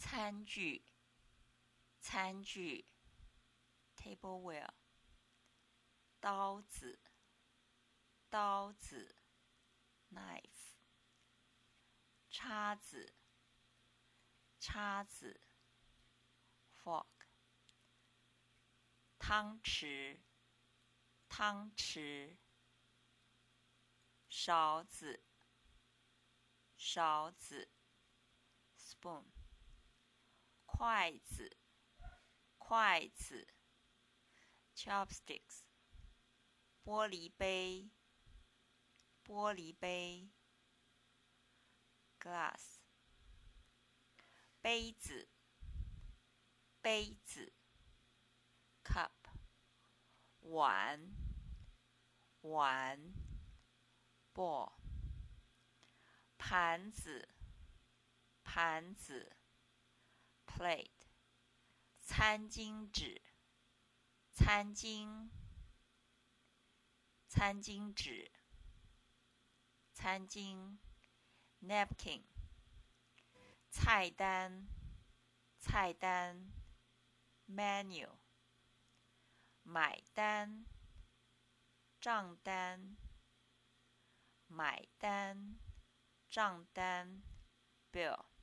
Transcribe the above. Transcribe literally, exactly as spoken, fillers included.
餐具，餐具 tableware， 刀子，刀子 knife， 叉子，叉子 fork， 汤匙，汤匙，勺子，勺子 spoon， 筷子，筷子 chopsticks， 玻璃杯，玻璃杯 glass， 杯子，杯子 cup， 碗，碗 bowl， 盘子，盘子 plate， 餐巾纸，餐巾，餐巾纸，餐巾 napkin， 菜单，菜单 menu， 买单，账单，买单，账单 bill。